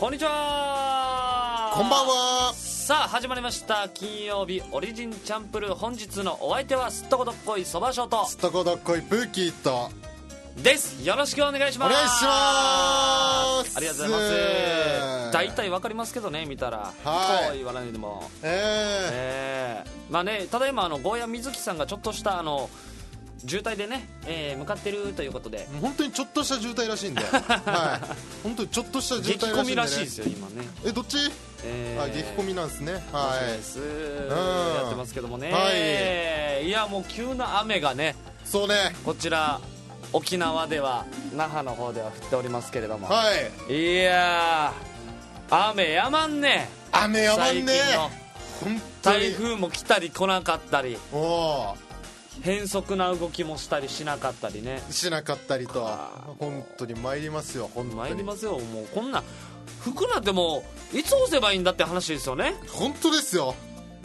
こんにちは。 こんばんは。 さあ始まりました金曜日オリジンチャンプルー。本日のお相手はすっとこどっこいそばしょうとすっとこどっこいプーキーとです。よろしくお願いします。 お願いします。 ありがとうございます。大体わかりますけどね、見たらはいと言わないでもまあね、ただいまゴーヤみずきさんがちょっとした渋滞でね、向かってるということで、 本当にちょっとした渋滞らしいんではい、本当にちょっとした渋滞らしいんで、ね、 激混みらしいですよ今ね。 どっち、激混みなんですね。はい、 ですやってますけどもね、はい、いやもう急な雨がね、 そうね、 こちら沖縄では那覇の方では降っておりますけれども、 はい、 いや雨やまんね。 雨やまんね。本当に台風も来たり来なかったり、 お変則な動きもしたりしなかったりね、 しなかったりと、本当に参りますよ。本当に参りますよ。もうこんな服なんてもういつ干せばいいんだって話ですよね。 本当ですよ。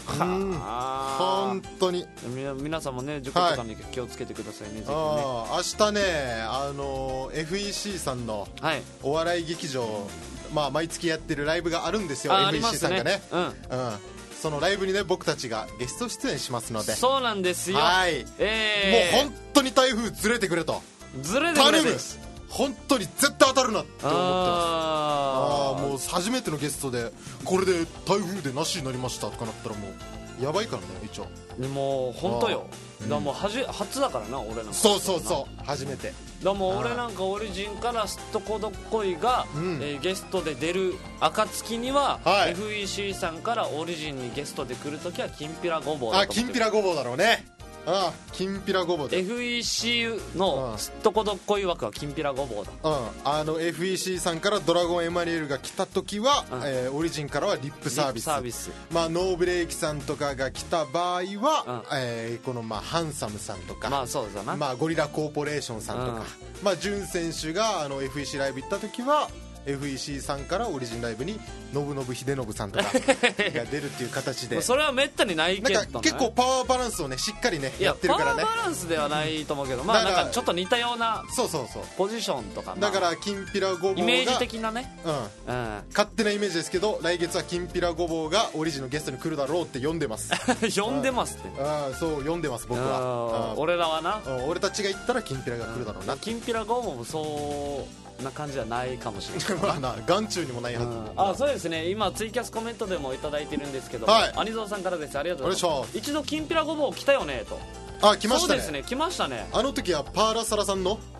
本当に皆さんもね、事故とかに気をつけてくださいね、ぜひね。 明日ね、FEC さんのお笑い劇場、毎月やってるライブがあるんですよ。FEC さんがね、そのライブにね、僕たちがゲスト出演しますので。 そうなんですよ。 はい、もう本当に台風ずれてくれと、 ずれてくれです。 本当に絶対当たるなって思ってます。もう初めてのゲストでこれで台風でなしになりましたとかなったらもうやばいからね。一応もう本当よ。だからもう初だからな、俺なんか。 そう初めてだ。もう俺なんかオリジンからすっとこどっこいが、ゲストで出る暁には、FEC さんからオリジンにゲストで来るときはきんぴらごぼうだと思ってる。 きんぴらごぼうだろうね。きんぴらごぼうだ。 FEC のすっとこどっこい枠はきんぴらごぼうだ。 FEC さんからドラゴンエマニュエルが来た時は、オリジンからはリップサービス。ノーブレーキさんとかが来た場合は、このハンサムさんとか、 そうだな、 ゴリラコーポレーションさんとか、ジュン選手がFEC ライブ行った時はFEC さんからオリジンライブにノブノブ秀信さんとかが出るっていう形でそれはめったにないけど、ね、 結構パワーバランスをねしっかりねやってるからね。 パワーバランスではないと思うけど、なんかちょっと似たようなポジションとか、 だからきんぴらごぼうがイメージ的なね、 勝手なイメージですけど、来月はきんぴらごぼうがオリジンのゲストに来るだろうって読んでます読んでますって。 そう読んでます僕は。 俺らはな、 俺たちが行ったらきんぴらが来るだろうな。 きんぴらごぼうもそうな感じじゃないかもしれない眼中にもないはず。 そうですね。今ツイキャスコメントでもいただいてるんですけど、兄蔵さんからです。ありがとうございます。一度きんぴらごぼう来たよねと。 来ましたね。 そうですね、来ましたね。 あの時はパーラサラさんの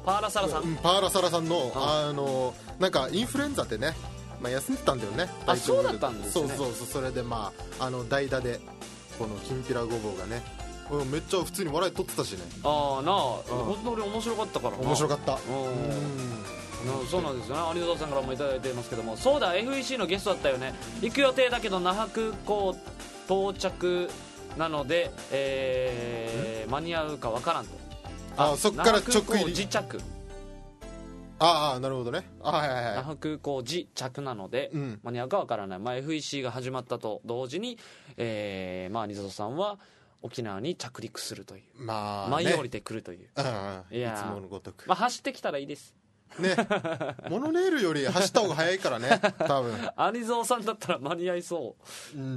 なんかインフルエンザでね、休んでたんだよね。 そうだったんですね。 それで代打でこのきんぴらごぼうがね、めっちゃ普通に笑い取ってたしね。 本当に面白かったからな。 面白かった。 そうなんですよね。有野さんからもいただいてますけども、そうだ FEC のゲストだったよね。行く予定だけど那覇空港到着なので、間に合うかわからんと。 そっから直入り自着。 なるほどね。 那覇空港自着なので、間に合うかわからない。FEC が始まったと同時に、有野さんは沖縄に着陸するという、舞い降りてくるという、いつものごとく、 走ってきたらいいですね。モノレールより走った方が早いからね多分。 有蔵さんだったら間に合いそう、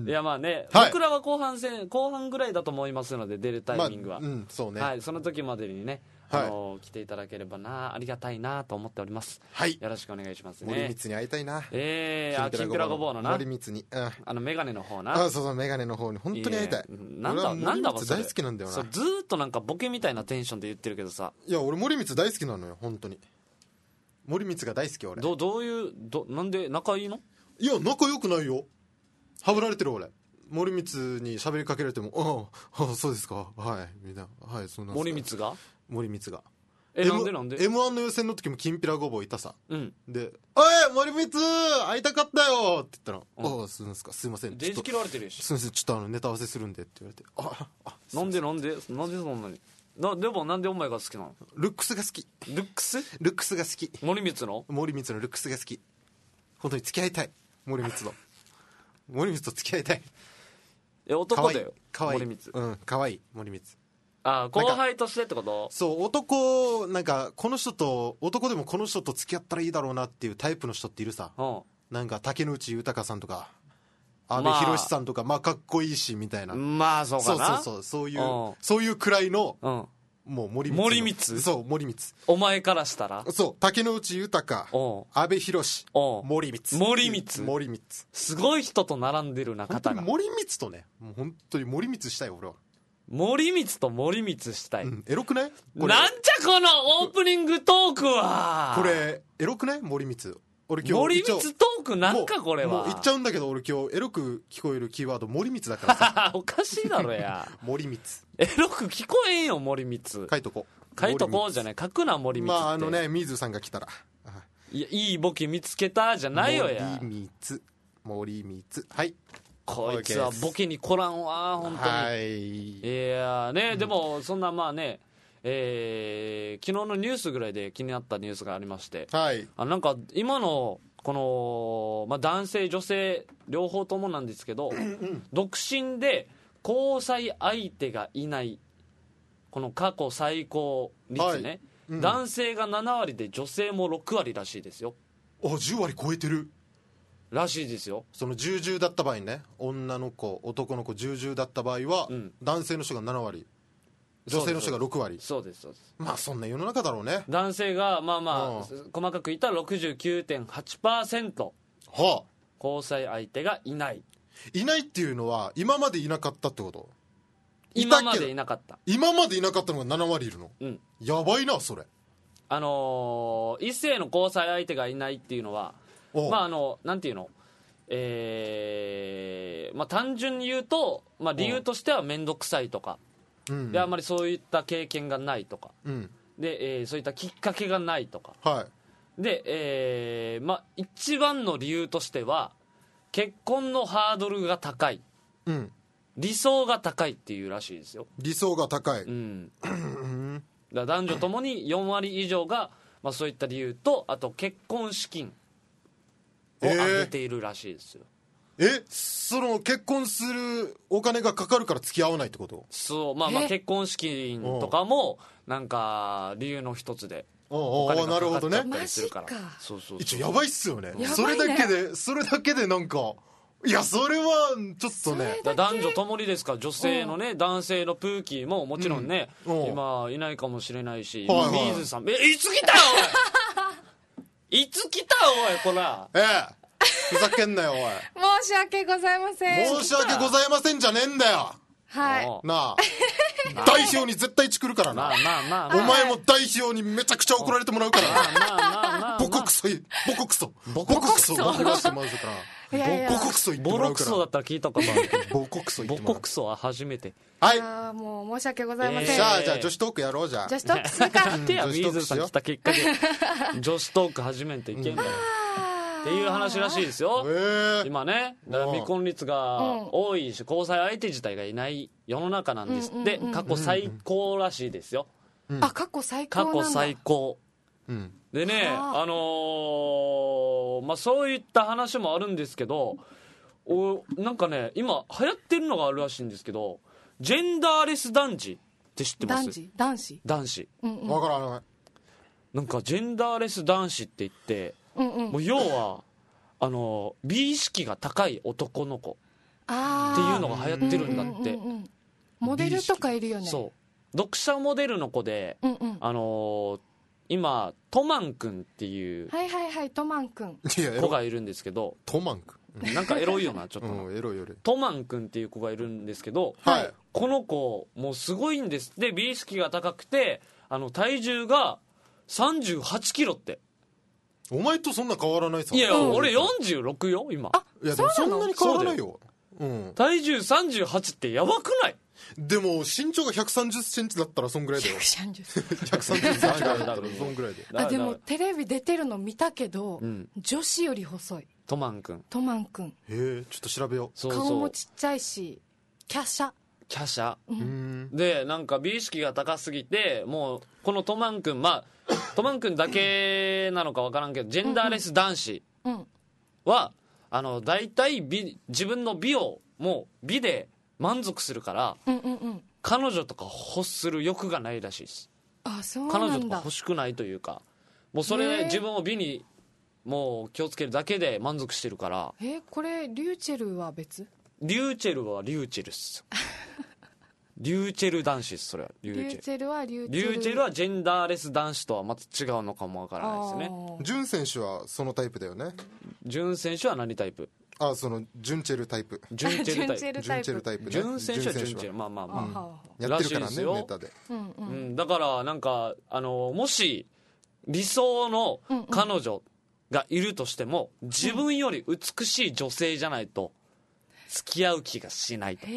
いや僕らは後半ぐらいだと思いますので、出るタイミングは、 そうね、 その時までにね、来ていただければな、ありがたいなと思っております。よろしくお願いしますね。 森光に会いたいな。 きんぴらごぼうのな、 森光に、 メガネの方な。 そうメガネの方に本当に会いたい。 なんだ森光大好きなんだよな。 ずーっとなんかボケみたいなテンションで言ってるけどさ。 いや俺森光大好きなのよ本当に。森光が大好き俺。 どういうなんで仲いいの？ いや仲良くないよ。はぶられてる俺。森光に喋りかけられてもそうですか、はいみんな、そんな。森光がなんで M1 の予選の時もきんぴらごぼういたさ、でおい森光会いたかったよって言ったら、すいません、 デイジ切られてるし、 すいませんちょっとネタ合わせするんでって言われて、 なんでそんなにでもなんでお前が好きなの？ ルックスが好き。ルックスが好き。森光のルックスが好き。本当に付き合いたい。森光と付き合いたい。 男だよ。 かわいい。 森光。 かわいい森光。 後輩としてってこと？ そう男、なんかこの人と男でもこの人と付き合ったらいいだろうなっていうタイプの人っているさ。 なんか竹野内豊さんとか阿部寛さんとか、まあかっこいいしみたいな、 まあそうかな、 そういうくらいの、もう森光そう森光、 お前からしたらそう竹野内豊、阿部寛、森光すごい人と並んでるな、方が。 森光とね、もう本当に森光したい俺は。 森光と森光したい、 エロくない？ なんじゃこのオープニングトークは。 これエロくない？森光、俺今日森光トークなんかこれはもう言っちゃうんだけど、俺今日エロく聞こえるキーワード森光だからさおかしいだろや森光エロく聞こえんよ森光。 書いとこうじゃない、書くな森光って。 まあ水さんが来たら、 いや、いいボケ見つけたじゃないよや。 森光はい、 こいつはボケにこらんわ本当に。はい、いやね、でもそんなまあね、昨日のニュースぐらいで気になったニュースがありまして、 はい、 なんか今のこの、まあ、男性女性両方ともなんですけど独身で交際相手がいない、この過去最高率ね、はい、男性が7割で女性も6割らしいですよ。 10割超えてるらしいですよ。 その10だった場合ね、女の子男の子10だった場合は、男性の人が7割女性の人が6割。 そうです。 まあそんな世の中だろうね。 男性がまあ細かく言ったら 69.8%、 はあ、 交際相手がいないっていうのは今までいなかったってこと？ 今までいなかったのが7割いるの、やばいなそれ。 異性の交際相手がいないっていうのは、まあなんていうの、まあ単純に言うと、まあ理由としては面倒くさいとか、であんまりそういった経験がないとか、で、そういったきっかけがないとか、で、まあ一番の理由としては結婚のハードルが高い、理想が高いっていうらしいですよ。 理想が高い、 だ男女ともに4割以上が、まあ、そういった理由と、あと結婚資金を上げているらしいですよ。 その結婚するお金がかかるから付き合わないってこと？ そう、まあ結婚資金とかもなんか理由の一つでお金がかかっちゃったりするから。そう一応やばいっすよね。それだけでなんか、いやそれはちょっとね、 男女ともにですから、女性のね、男性のプーキーももちろんね、今いないかもしれないし、水さん、いつ来たよおいいつ来たよおいこら、 ふざけんなよおい申し訳ございません。 申し訳ございませんじゃねえんだよ。 はいなあ代表に絶対一来るからな。お前も代表にめちゃくちゃ怒られてもらうからな。ボコクソボコクソボコクソ言ってもらうから。ボコクソだったら聞いたことあるけどボコクソは初めて。 はい、 もう申し訳ございません。 じゃあ女子トークやろう。じゃあ女子トークするか水さん来た結果で女子トーク初めていけんだよっていう話らしいですよ。今ね、未婚率が多いし、交際相手自体がいない世の中なんですって。過去最高らしいですよ。 過去最高なんだ。 過去最高、でね、まあそういった話もあるんですけど、なんかね今流行ってるのがあるらしいんですけど、ジェンダーレス男児って知ってます？ 男子わからない。 なんかジェンダーレス男子って言って、もう要は美意識が高い男の子っていうのが流行ってるんだって。 モデルとかいるよね。 そう読者モデルの子で、今トマン君っていうトマン君子がいるんですけど、 トマン君なんかエロいよなちょっとエロいトマン君っていう子がいるんですけど、この子もうすごいんです。で美意識が高くて体重が38キロって。 お前とそんな変わらないさ。 いや俺46よ今。 いやでもそんなに変わらないよ。 体重38ってやばくない？ でも身長が130センチだったらそんぐらいだよ。130センチだったらそんぐらいで。 でもテレビ出てるの見たけど、女子より細い。 トマン君。 へえ、ちょっと調べよう。顔もちっちゃいし、華奢で、なんか美意識が高すぎて、もうこのトマン君、まあトマン君だけなのか分からんけど、ジェンダーレス男子は大体自分の美をもう美で満足するから、彼女とか欲する欲がないらしいです。 そうなんだ。 彼女とか欲しくないというか、もうそれで自分を美にもう気をつけるだけで満足してるから。 これリューチェルは別？ リューチェルはリューチェルっすリューチェル男子です。それはリューチェルはリューチェル、 リューチェルはジェンダーレス男子とはまた違うのかもわからないですね。 ジュン選手はそのタイプだよね。 ジュン選手は何タイプ？ そのジュンチェルタイプ。 ジュンチェルタイプ。 ジュンチェルタイプね。 ジュン選手はジュンチェル。まあまあまあ、 やってるからね、ネタで。 だからなんかもし理想の彼女がいるとしても、自分より美しい女性じゃないと付き合う気がしないと。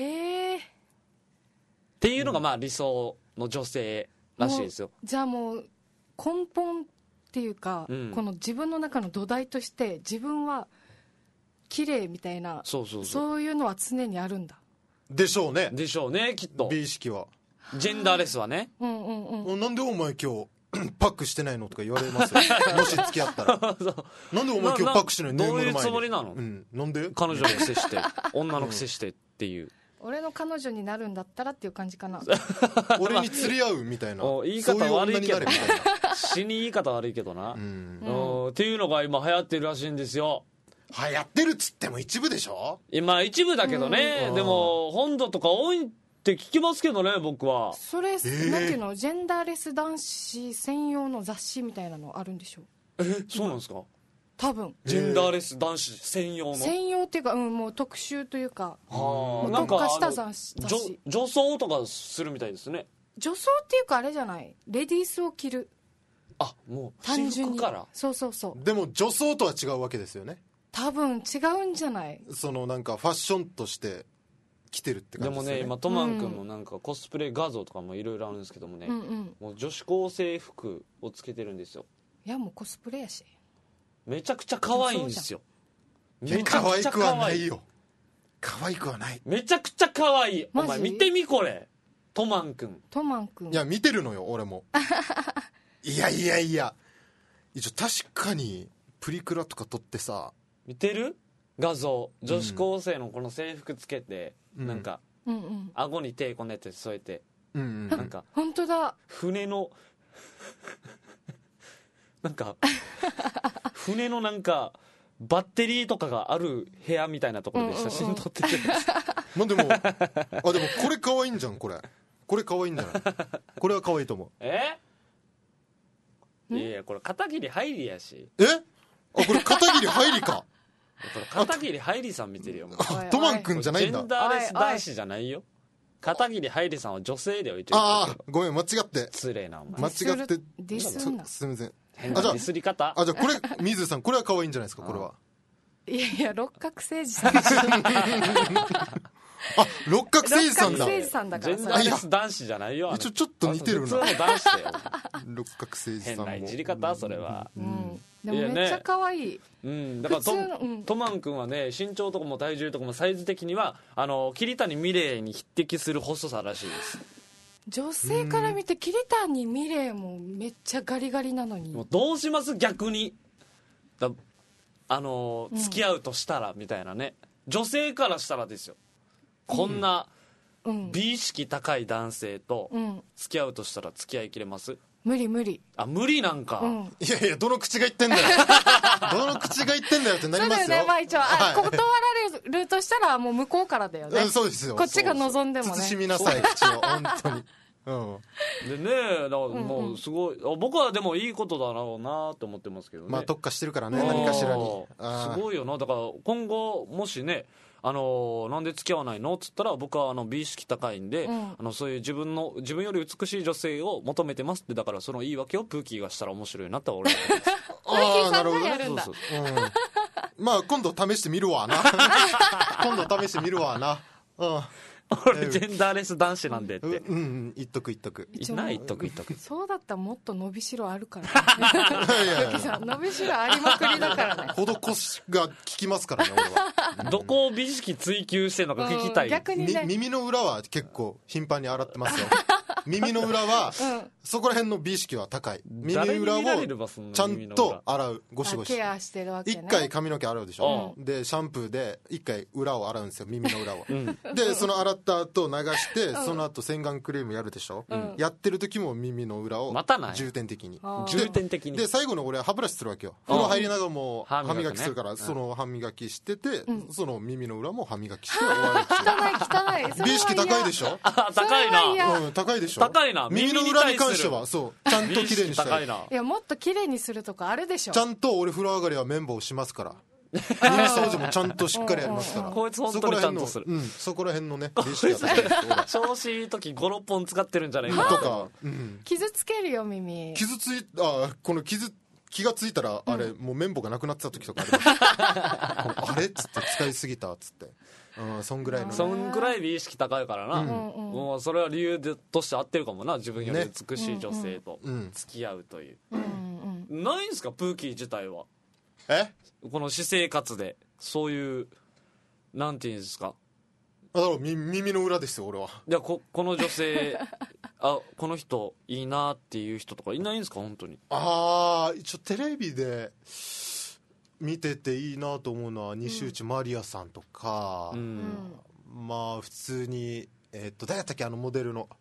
っていうのがまあ理想の女性らしいですよ。 じゃあもう根本っていうか、この自分の中の土台として自分は綺麗みたいな、そういうのは常にあるんだ。 でしょうね。 でしょうね、きっと。 美意識は。 ジェンダーレスはね。 なんでお前今日パックしてないのとか言われますよもし付き合ったらなんでお前今日パックしてないの？ どういうつもりなの？ なんで彼女のくせして女のくせしてっていう、 俺の彼女になるんだったらっていう感じかな俺に釣り合うみたいな言い方悪いけどな死に言い方悪いけどな、っていうのが今流行ってるらしいんですよ。 流行ってるっつっても一部でしょ。 今一部だけどね、でも本土とか多いって聞きますけどね、僕は。 それ、なんていうの、ジェンダーレス男子専用の雑誌みたいなのあるんでしょ？ そうなんですか？ 多分ジェンダーレス男子専用の、 専用っていうか、もう特集というか、特化した雑誌。 女装とかするみたいですね。 女装っていうかあれじゃない、レディースを着る。 もう単純に私服から。 そうでも女装とは違うわけですよね。 多分違うんじゃない？ そのなんかファッションとして来てるって感じですよね。 でもね、今トマン君のなんかコスプレ画像とかもいろいろあるんですけどもね、もう女子高生服をつけてるんですよ。 いやもうコスプレやし、 めちゃくちゃ可愛いんですよ。 めちゃくちゃ可愛い。可愛くはないよ。可愛くはない。 めちゃくちゃ可愛い。お前見てみこれ、トマン君。 いや見てるのよ俺もいや一応確かにプリクラとか撮ってさ、 見てる画像、女子高生のこの制服つけて、なんか、顎に手こねて添えて、なんか本当だ、 船のなんか船のなんかバッテリーとかがある部屋みたいなところで写真撮ってて、 まあでもこれ可愛いんじゃん。これ可愛いんじゃない？これは可愛いと思う。 いやこれ片桐はいりやし。 これ片桐はいりかこれ片桐はいりさん見てるよ。 トマン君じゃないんだ。 ジェンダーレス男子じゃないよ。片桐はいりさんは女性だよ。 ごめん間違って。 失礼なお前。 間違ってディスんな。 すみません。 変なディスり方。 じゃあこれ水さんこれは可愛いんじゃないですか。これは。 いや六角誠児さん六角誠児さんだ。 六角誠児さんだから。 ジェンダーレス男子じゃないよ。 一応ちょっと似てるな。 普通の男子だよ。 六角誠児さんも。 変ないじり方それは。 でもめっちゃ可愛い。 だからトマン君はね、身長とかも体重とかもサイズ的には桐谷美玲に匹敵する細さらしいです。 女性から見て桐谷美玲もめっちゃガリガリなのに。 もうどうします逆に。付き合うとしたらみたいなね。女性からしたらですよ。こんな美意識高い男性と付き合うとしたら付き合いきれます？ 無理。 無理なんか。 いやどの口が言ってんだよどの口が言ってんだよってなりますよ。 そうだよね。まあ一応断られるとしたらもう向こうからだよね。 そうですよ。 こっちが望んでもね。 慎みなさい口を本当に。 でね、だからもうすごい、僕はでもいいことだろうなと思ってますけどね。 まあ特化してるからね、何かしらに。 すごいよな。だから今後もしね、なんで付き合わないのっつったら、僕は美意識高いんで、そういう自分より美しい女性を求めてますって。だからその言い訳をプーキーがしたら面白いなって俺は思います。 プーキーさんがやるんだ。 まあ今度試してみるわな俺ジェンダーレス男子なんでって。 言っとく。 言っとく。 そうだったらもっと伸びしろあるからね。伸びしろありまくりだからね。 施しが効きますからね俺は。 どこを美意識追求してんのか聞きたい。 逆にね。 耳の裏は結構頻繁に洗ってますよ。耳の裏はそこら辺の美意識は高い。耳裏をちゃんと洗う、ゴシゴシ。 ケアしてるわけね。 一回髪の毛洗うでしょ、でシャンプーで一回裏を洗うんですよ、耳の裏を、でその洗った後流して、その後洗顔クリームやるでしょ、やってる時も耳の裏を重点的に、で最後の俺は歯ブラシするわけよ。風呂入りながらも歯磨きするから、その歯磨きしてて、その耳の裏も歯磨きして終わる。 汚い美意識高いでしょ。 高いな、 高いでしょ。 高いな。 耳の裏に関してはそうちゃんと綺麗にしたい。 いやもっと綺麗にするとかあるでしょ。 ちゃんと俺風呂上がりは綿棒しますから、耳掃除もちゃんとしっかりやりますから。 こいつ本当にちゃんとする。 そこら辺のね美意識が高いです。 調子いい時 5,6 本使ってるんじゃないかとか、 傷つけるよ耳。 この気がついたらあれ、もう綿棒がなくなってた時とかありましたあれっつって使いすぎたっつって、そんぐらいの、 そんぐらい美意識高いからな、もうそれは理由として合ってるかもな。自分より美しい女性と付き合うという、ないんですかプーキー自体は。この私生活でそういうなんていうんですか、 だから耳の裏ですよ俺は。 じゃあこの女性この人いいなっていう人とかいないんですか本当に。 一応テレビで見てていいなと思うのは西内まりやさんとか、まあ普通に誰やったっけ、モデルの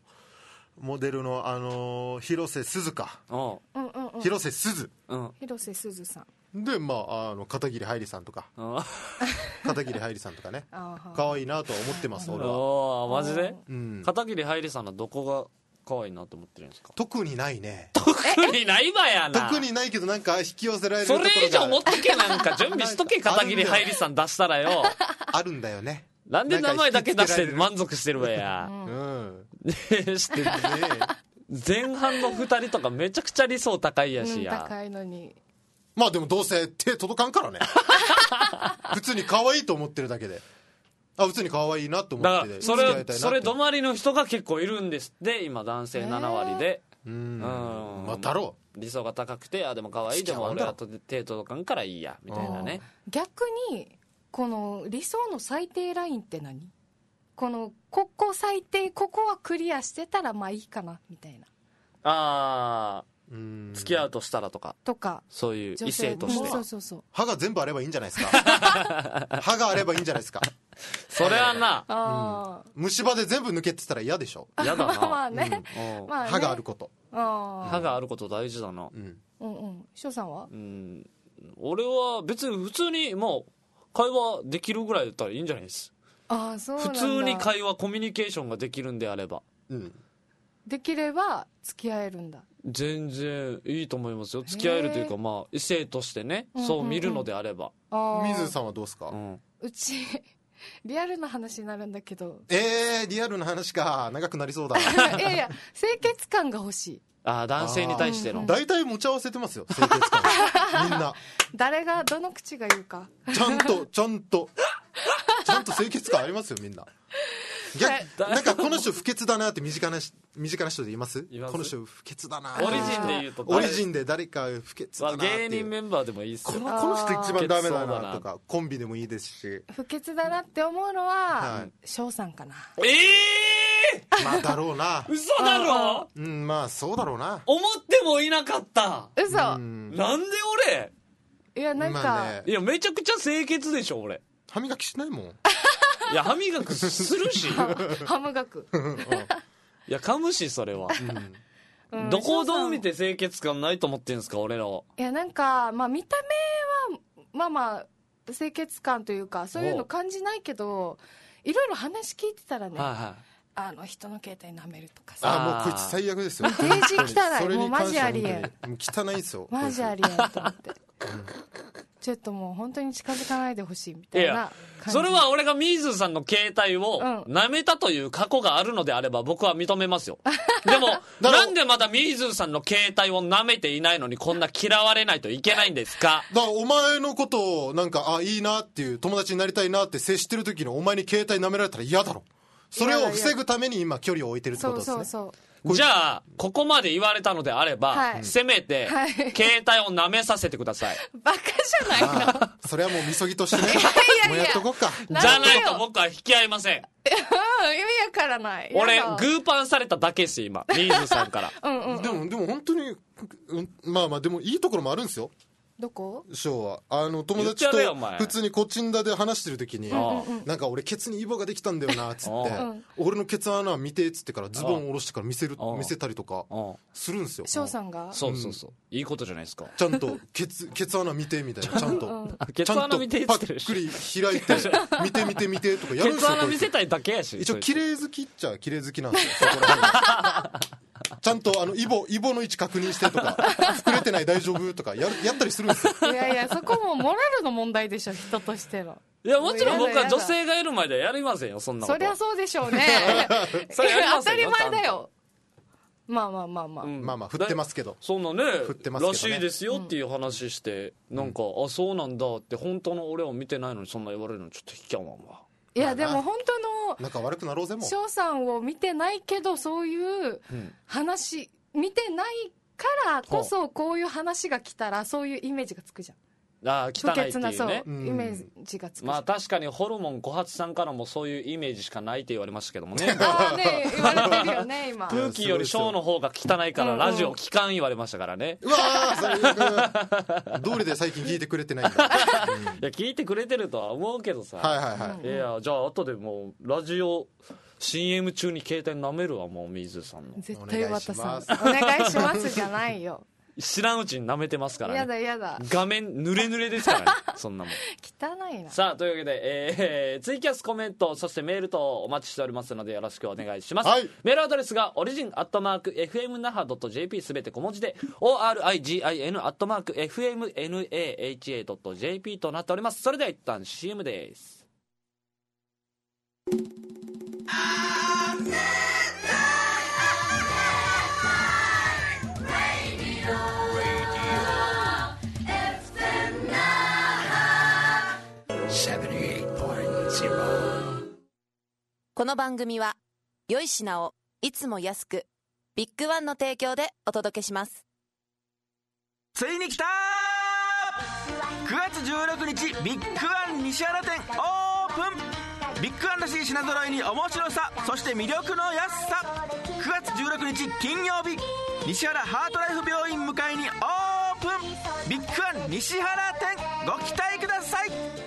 広瀬すずか、広瀬すずさんで、片桐はいりさんとか片桐はいりさんとかね可愛いなとは思ってます俺は。 マジで、片桐はいりさんのどこが可愛いなと思ってるんですか。 特にないね。 特にないわやな。 特にないけどなんか引き寄せられるところがそれ以上持ってけ、なんか準備しとけ片桐はいりさん出したらよあるんだよね。 なんで名前だけ出して満足してるわや。してるね。前半の2人とかめちゃくちゃ理想高いやしや、 高いのに。 まあでもどうせ手届かんからね普通に可愛いと思ってるだけで、普通に可愛いなと思って付き合いたいなって。それ止まりの人が結構いるんですって今、男性7割で。 だろう、 理想が高くて、でも可愛い、でも俺は手届かんからいいやみたいなね。 逆にこの理想の最低ラインって何？ここ最低、ここはクリアしてたらまあいいかなみたいな。 付き合うとしたらとかそういう異性として、 そう歯が全部あればいいんじゃないですか歯があればいいんじゃないですかそれはな、 虫歯で全部抜けてたら嫌でしょ。 嫌だなまあね、 歯があること、 歯があること大事だな。 翔さんは？ 俺は別に普通にもう会話できるぐらいだったらいいんじゃないです。 そうなんだ。 普通に会話コミュニケーションができるんであれば、 できれば付き合えるんだ。 全然いいと思いますよ。付き合えるというか、異性としてね、そう見るのであれば。 水さんはどうですか？ うちリアルな話になるんだけど。 リアルな話か、長くなりそうだいや清潔感が欲しい。 男性に対しての。 大体持ち合わせてますよ清潔感みんな。 誰がどの口が言うかちゃんと清潔感ありますよみんな。なんかこの人不潔だなって身近な人でいます？この人不潔だな。 オリジンで言うとオリジンで誰か不潔だなっていう、 芸人メンバーでもいいっすよ。 この人一番ダメだなとか、コンビでもいいですし。 不潔だなって思うのは翔さんかな。 まあだろうな。 嘘だろ。 まあそうだろうな。 思ってもいなかった。 嘘。 なんで俺。 いやなんか、 いやめちゃくちゃ清潔でしょ俺。 歯磨きしないもん。 いや歯磨きするし歯磨くいや噛むしそれは、どこをどう見て清潔感ないと思ってんですか俺らは。 いやなんか見た目はまあ清潔感というかそういうの感じないけど、いろいろ話聞いてたらね、人の携帯舐めるとかさ。 もうこいつ最悪ですよ。 デージ汚い。もうマジありえん。 汚いですよマジありえんと思ってちょっともう本当に近づかないでほしいみたいな感じ。 それは俺がミーズさんの携帯を舐めたという過去があるのであれば僕は認めますよでもなんでまだミーズさんの携帯を舐めていないのにこんな嫌われないといけないんですか？ だからお前のことをなんかいいなっていう友達になりたいなって接してる時にお前に携帯舐められたら嫌だろ。それを防ぐために今距離を置いてるってことですね。 じゃあここまで言われたのであれば、はい、せめて、はい、携帯を舐めさせてください。 バカじゃないの。 それはもうみそぎとしてね。もうやっとこっか。 じゃないと僕は引き合いません。 意味わからない。 俺グーパンされただけです今、ミーズさんから。 でも本当に、まあでもいいところもあるんですよ。 どこ？ ショーは友達と普通にコチンダで話してる時に、なんか俺ケツにイボができたんだよなっつって、俺のケツ穴見てっつってからズボン下ろしてから見せたりとかするんですよ。 ショーさんが？ そういいことじゃないですか。 ちゃんとケツ穴見てみたいな、ちゃんとケツ穴見てパックリ開いて見てとかやるんですよ。 ケツ穴見せたいだけやし。 一応綺麗好きっちゃ綺麗好きなんですよ。そこらちゃんとイボの位置確認してとか、膨れてない大丈夫とかやったりするんですよ。 いやそこもモラルの問題でしょ、人としての。 いやもちろん僕は女性がいる前ではやりませんよ、そんなこと。 そりゃそうでしょうね。 それやりませんよ。 当たり前だよ。まあ振ってますけど、 そんなねらしいですよっていう話して、なんかそうなんだって、本当の俺を見てないのにそんな言われるのちょっと引き合わんわ。 いやでも本当の仲悪くなろうぜもう。 翔さんを見てないけどそういう話、見てないからこそこういう話が来たらそういうイメージがつくじゃん。 汚いっていうね、 イメージがつく。 まあ確かにホルモン小発さんからもそういうイメージしかないって言われましたけどもね。 ね言われてるよね今。 プーキーよりショーの方が汚いからラジオ聞かん言われましたからね。 うわー最悪。道理で最近聞いてくれてないんだ。 いや聞いてくれてるとは思うけどさ。いやじゃあ後でもうラジオCM 中に携帯舐めるわ、もう水さんの。 絶対渡さん。お願いしますじゃないよ。 知らんうちに舐めてますからね。 やだ画面濡れ濡れですからね。そんなもん汚いな。 さあというわけで、ツイキャスコメントそしてメールとお待ちしておりますのでよろしくお願いします、メールアドレスがorigin@fmnaha.jp すべて小文字で origin@fmnaha.jp となっております。それでは一旦 CM です。 この番組は良い品をいつも安くビッグワンの提供でお届けします。 ついに来たー、9月16日ビッグワン西原店オープン。ビッグワンらしい品揃いに面白さ、そして魅力の安さ。9月16日金曜日、西原ハートライフ病院向かいにオープン。ビッグワン西原店、ご期待ください。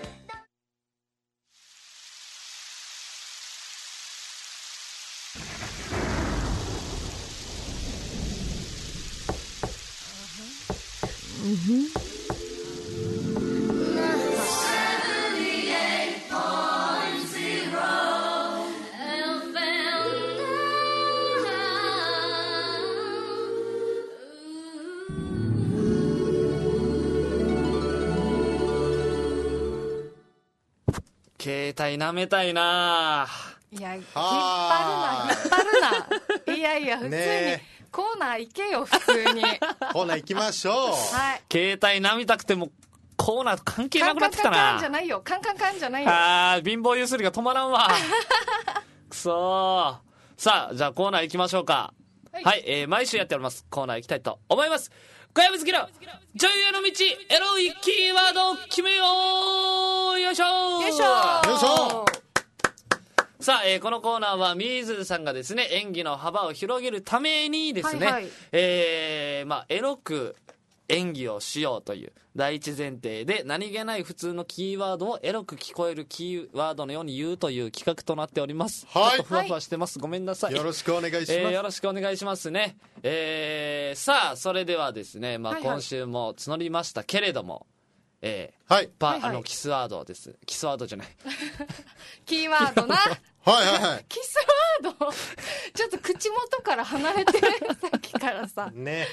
携帯舐めたいな。 いや引っ張るな。いや普通にコーナー行けよ、普通に。 コーナー行きましょう。 はい。 携帯舐めたくてもコーナーと関係なくなってきたな。 カンカンじゃないよ。カンじゃないよ。 貧乏ゆすりが止まらんわ。くそー。さあじゃあコーナー行きましょうか。はい、毎週やっておりますコーナー行きたいと思います。小籔好きの女優への道、エロいキーワードを決めよう。よいしょよいしょ。 さあ、このコーナーはミーズさんがですね演技の幅を広げるためにですね、エロく演技をしようという第一前提で、何気ない普通のキーワードをエロく聞こえるキーワードのように言うという企画となっております。ちょっとふわふわしてます、ごめんなさい。 よろしくお願いします。 よろしくお願いしますね。さあそれではですね、今週も募りましたけれども、キスワードです。キスワードじゃないキーワードな。キスワードちょっと口元から離れてさっきからさね。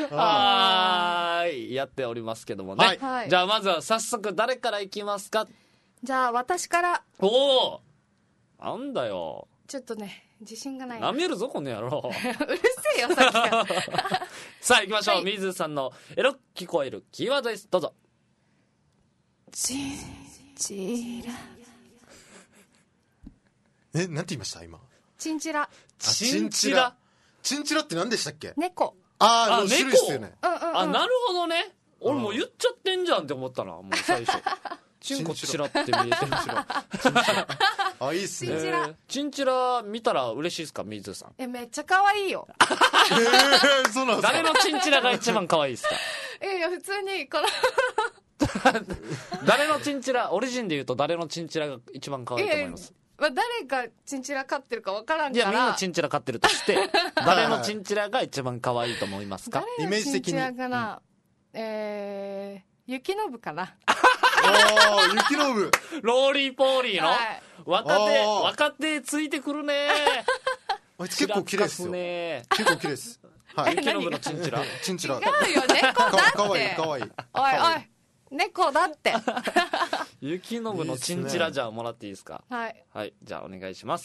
やっておりますけどもね、じゃあまずは早速誰からいきますか。 じゃあ私から。 おお、なんだよ、 ちょっとね自信がない。 なめるぞこの野郎。 うるせえよさっきからさあ行きましょう、水さんのエロ聞こえるキーワードです。どうぞ。 チンチラ。 なんて言いました今。 チンチラ。 チンチラ。 チンチラって何でしたっけ？ 猫。 あ、種類っすよね。 あ、なるほどね。俺もう言っちゃってんじゃんって思ったな、もう最初。チンコチラって見えてる。 あ、いいっすね。 チンチラ見たら嬉しいですか、水さん？ めっちゃ可愛いよ。 そうなんですか？ 誰のチンチラが一番可愛いですか？ いや、普通に、 誰のチンチラ、オリジンで言うと誰のチンチラが一番可愛いと思います？ 誰がチンチラ飼ってるか分からんから。 いや、みんなチンチラ飼ってるとして、誰のチンチラが一番可愛いと思いますか？ イメージ的に。 誰のチンチラかな。雪のぶかな。 雪のぶ。 ローリーポーリーの、若手ついてくるね。 結構綺麗ですよ。結構綺麗です。 雪のぶのチンチラ。 違うよ、猫だって。 かわいい、かわいい。 おい、猫だって。 雪のぶのチンチラじゃあもらっていいですか？ はい。 はい、じゃあお願いします。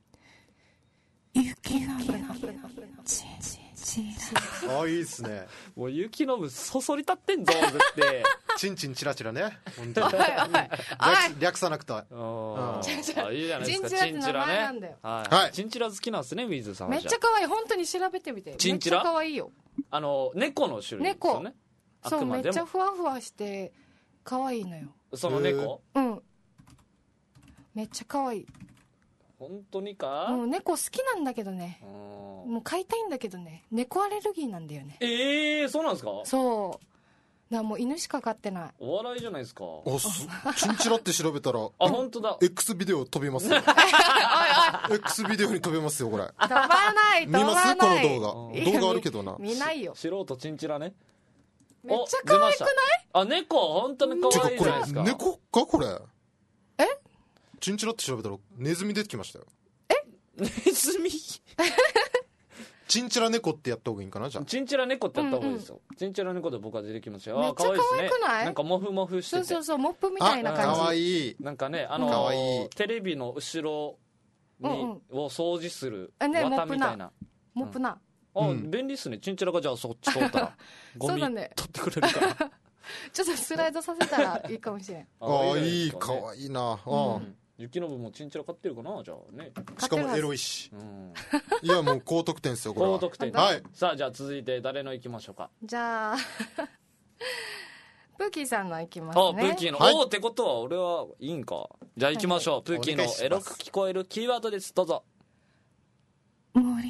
雪のぶのチンチラ。 いいっすね。 もう雪のぶそそり立ってんぞ、絶対。 チンチンチラチラね。本当に。略さなくて。 いいじゃないですか、チンチラね。 はい。 チンチラ好きなんですね、水さんは。 めっちゃ可愛い、本当に調べてみて。 チンチラ？ めっちゃ可愛いよ。 猫の種類ですよね。 そう、めっちゃふわふわして可愛いのよ。 その猫？ うん。めっちゃ可愛い。 本当にか？ 猫好きなんだけどね。もう飼いたいんだけどね。猫アレルギーなんだよね。 そうなんですか？ そう。だからもう犬しか飼ってない。 お笑いじゃないですか。 チンチラって調べたら、 本当だ。 X ビデオ飛びますよ。X ビデオに飛べますよ、これ。 飛ばない、 見ますこの動画。動画あるけどな。 見ないよ。 素人チンチラね。 めっちゃ可愛くない？ 猫、本当に可愛いじゃないですか。 猫かこれ？チンチラって調べたらネズミ出てきましたよ。 ネズミ？ チンチラ猫ってやった方がいいかな、じゃあ。 チンチラ猫ってやった方がいいですよ。チンチラ猫で僕は出てきますよ。 めっちゃ可愛くない？ なんかモフモフしてて。 そう、モップみたいな感じ。 かわいい。 なんかね、テレビの後ろを掃除する綿みたいな。 モップな。 便利っすね。チンチラがじゃあそっち通ったらゴミ取ってくれるから。 ちょっとスライドさせたらいいかもしれん。 いい、かわいいな。 雪のぶもチンチラ買ってるかな、じゃあね。 しかもエロいし。いや、もう高得点ですよ、これは。 高得点。 はい。 さあ、じゃあ続いて誰の行きましょうか。 じゃあプーキーさんの行きますね。 プーキーの。ってことは俺はいいんか。じゃあ行きましょう。プーキーのエロく聞こえるキーワードです。どうぞ。 森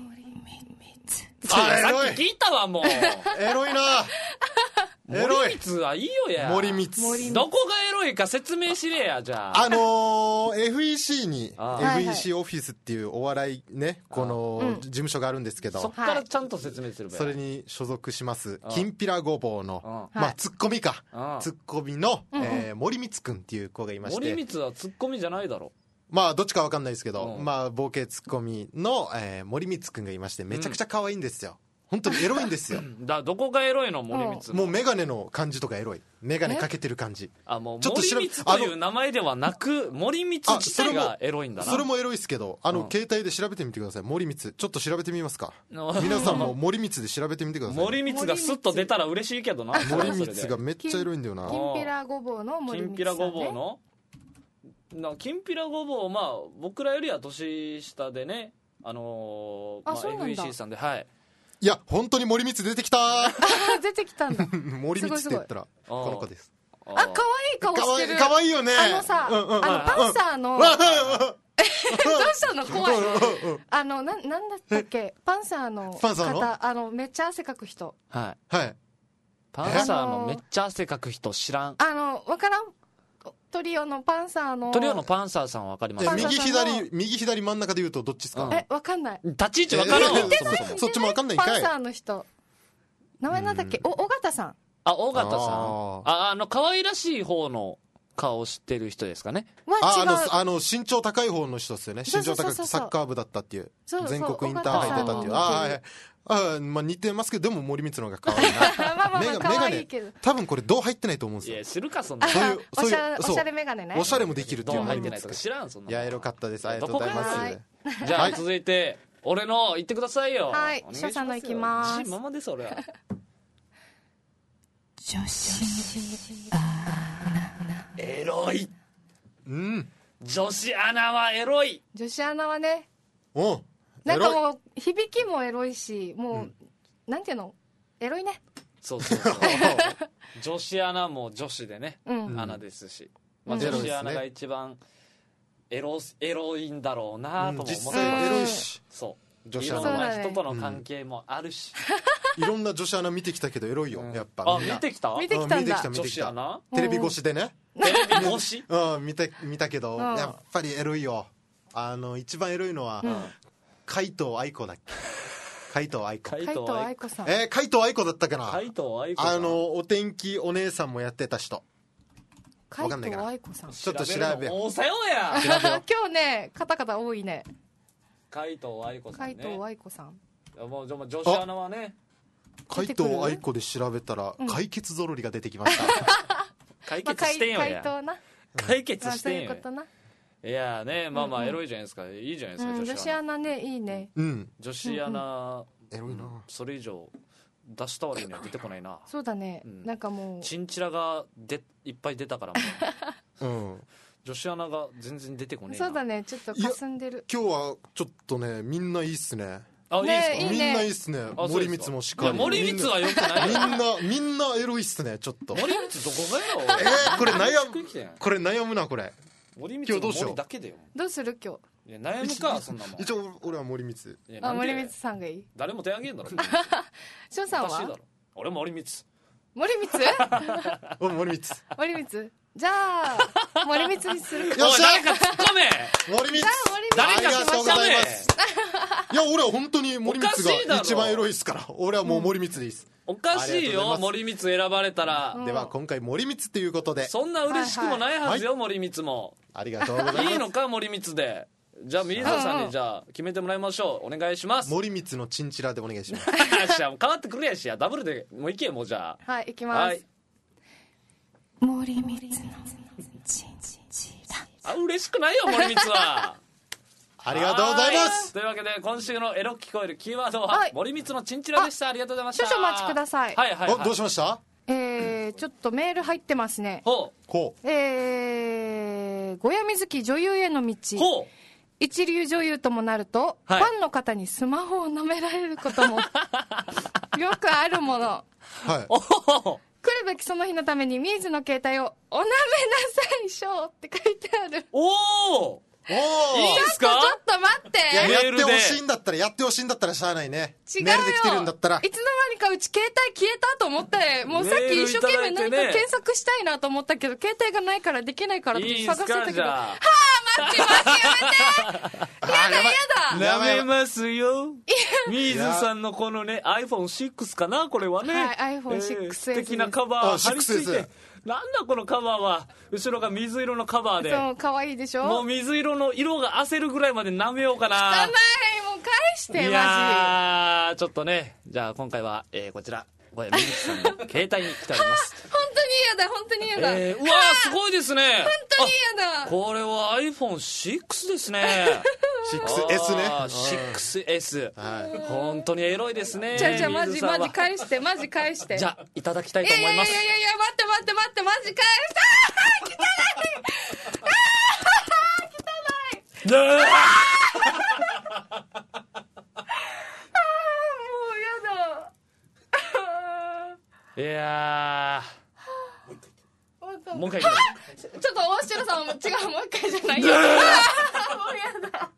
さっき聞いたわ、もう。 エロいな。 エロい。森光はいいよや。 森光。 どこがエロいか説明しれや、じゃあ。 FEC に、FEC オフィスっていうお笑いね、この事務所があるんですけど、 そっからちゃんと説明する。 それに所属します、きんぴらごぼうの、ツッコミか。ツッコミの、森光くんっていう子がいまして。 森光はツッコミじゃないだろ。 どっちか分かんないですけど、ボケツッコミの、森光くんがいまして、めちゃくちゃ可愛いんですよ。本当にエロいんですよ。 どこがエロいの、森光。 もうメガネの感じとかエロい。メガネかけてる感じ。 もう森光という名前ではなく、森光自体がエロいんだな。 それもエロいですけど、携帯で調べてみてください。森光。ちょっと調べてみますか。皆さんも森光で調べてみてください。 森光がスッと出たら嬉しいけどな。 森光がめっちゃエロいんだよな。 きんぴらごぼうの森光さんね。 きんぴらごぼうのきんぴらごぼう、僕らよりは年下でね、FEC さんで、はい。 いや、本当に森光出てきた。 出てきたんだ。 森光って言ったらこの子です。 可愛い顔してる。 可愛いよね。 パンサーのどうしたの、怖い。なんだったっけ、パンサーの方、めっちゃ汗かく人。 はい。 はい。 パンサーのめっちゃ汗かく人知らん。 わからん。トリオのパンサーさんはわかります。 右左真ん中で言うとどっちですか？ わかんない。 立ち位置わからんわ。 そっちもわかんないんかい。 パンサーの人。名前なんだっけ？尾形さん。 尾形さん。可愛らしい方の顔してる人ですかね。 身長高い方の人ですよね。身長高くサッカー部だったっていう。全国インターハイ出たっていう。似てますけど、でも森光の方が可愛いな。メガネ、多分これ銅入ってないと思うんですよ。 いや、するか、そんな。 おしゃれメガネね。 おしゃれもできるっていう。 銅入ってないとか知らん、そんな。 いや、エロかったです。ありがとうございます。 じゃあ続いて俺の言ってくださいよ。 はい、シャさんのいきます。 自信ままです俺は。 女子エロい。女子アナはエロい。 女子アナはね。 なんかもう響きもエロいし、もう、なんていうの、エロいね。 そう女子アナも女子でね、アナですし、まあ、女子アナが一番エロいんだろうなとも思ってます。 実際エロいし、 そう女子アナは人との関係もあるし、 いろんな女子アナ見てきたけどエロいよ、やっぱ。 あ、見てきたんだ。 女子アナテレビ越しでね。 テレビ越し見たけど、やっぱりエロいよ。一番エロいのは海藤愛子だっけ。海藤愛子さん。海藤愛子だったかな。 海藤愛子さん、 お天気お姉さんもやってた人。 海藤愛子さん、 ちょっと調べよう。 もうさようや今日ね、カタカタ多いね。 海藤愛子さんね。 海藤愛子さん、 もう女子アナはね、 海藤愛子で調べたら解決ぞろりが出てきました。 解決してんよや。解決してんよ。いやね、まあまあエロいじゃないですか。いいじゃないですか、 女子アナね。いいね。 女子アナエロいな。 それ以上出した割には出てこないな。 そうだね、なんかもうチンチラがいっぱい出たからもう女子アナが全然出てこねえな。 そうだね、ちょっと霞んでる。 今日はちょっとね、みんないいっすね。 あ、いいっすか。 みんないいっすね。森光もしっかり。 森光はよくないよ。 みんなエロいっすね、ちょっと。 森光どこがよ。 これ悩むな、これ。 森光の森だけでよ。 どうする今日。 いや悩むか、そんなもん。 一応俺は森光。 森光さんがいい。 誰も手あげんだろ。 翔さんは。 俺森光。 森光じゃあ森光にする。 よっしゃ、 誰か突っ込め。 森光。 誰か突っ込め。 いや、俺は本当に森光が一番エロいっすから。俺はもう森光でいいっす。 おかしいよ、森光選ばれたら。 では今回森光っていうことで、 そんな嬉しくもないはずよ、森光も。 ありがとうございます。 いいのか、森光で。じゃあ水野さんにじゃあ決めてもらいましょう。お願いします。 森光のチンチラでお願いします。 じゃあ変わってくるやしや、ダブルでもういけよ、もう。じゃあはい、いきます。森光のチンチラ。 嬉しくないよ、森光は。 ありがとうございます。 というわけで今週のエロ聞こえるキーワードは森光のチンチラでした。ありがとうございました。 少々お待ちください。 はいはいはい。 どうしました？ ちょっとメール入ってますね。 ほう。 小屋水木女優への道。 ほう。 一流女優ともなると、ファンの方にスマホを舐められることもよくあるもの。 はい。 来るべきその日のためにミーズの携帯をお舐めなさいショーって書いてある。 おお。いいですか？ ちょっと待って。 やってほしいんだったらしゃあないね。 違うよ。 メールで来てるんだったら。 いつの間にかうち携帯消えたと思って、もうさっき一生懸命何か検索したいなと思ったけど、携帯がないからできないからって探してたけど。はぁ、待ってやめて。やだ。 舐めますよ。ミーズさんのこのね、iPhone6 かな、これはね。 はい、iPhone6S。 素敵なカバー貼り付いて。なんだこのカバーは。後ろが水色のカバーで。 そう、可愛いでしょ。 もう水色の色が焦るぐらいまで舐めようかな。 汚い、もう返してマジ。いやー、ちょっとね、じゃあ今回は、こちらミーズさんの携帯に来ております。 本当に嫌だ。 うわー、すごいですね。 本当に嫌だ。 これは iPhone6 ですね。 6S ね。 6S。本当にエロいですね。 じゃあマジ返して。 じゃあいただきたいと思います。 いや待ってマジ返して。汚い。もうやだ。 いやー、もう一回いきます。 ちょっと大城さんも違う、もう一回じゃないよ。もうやだ。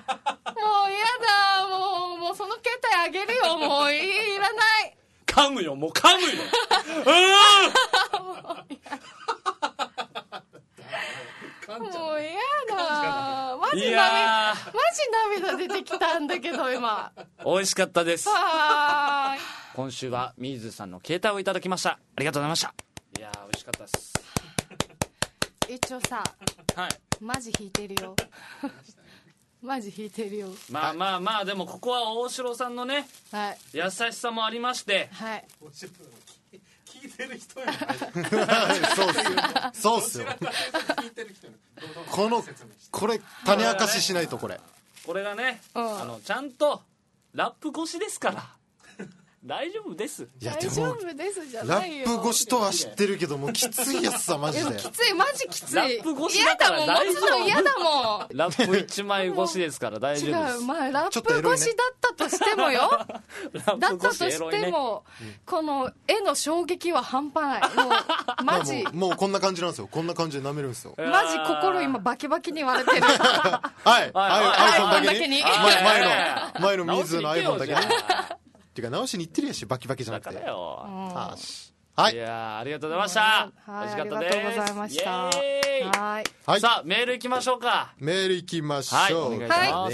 もうその携帯あげるよ。もういらない。 噛むよ。もう噛むよ。 もう嫌だ。マジ涙出てきたんだけど今。 美味しかったです。 はーい。 今週はミーズさんの携帯をいただきました。ありがとうございました。いやー、美味しかったです。 一応さ、 はい。 マジ引いてるよ。マジ引いてるよ。 まあでもここは大城さんのね、 はい、 優しさもありまして、 はい、 聞いてる人よ。 そうっすよ。これ種明かししないと。これがね、ちゃんとラップ越しですから。 大丈夫です。 いや大丈夫ですじゃないよ。 ラップ越しとは知ってるけどもきついやつさマジで。 きついマジきつい。 ラップ越しだから大丈夫。 嫌だもん持つの嫌だもん。 ラップ1枚越しですから大丈夫です。 違う、まあラップ越しだったとしてもよ。だったとしても、この絵の衝撃は半端ない。もうマジもうこんな感じなんですよ。こんな感じで舐めるんですよ。 マジ心今バキバキに割れてる。 はいiPhone だけに前の水の iPhone だけに。てか直しに行ってるやし、バキバキじゃなくて。はい。 いやありがとうございました。美味しかったです。 ありがとうございました。 はい。さあメール行きましょうか。 メール行きましょう。 はい、お願いします。 はい。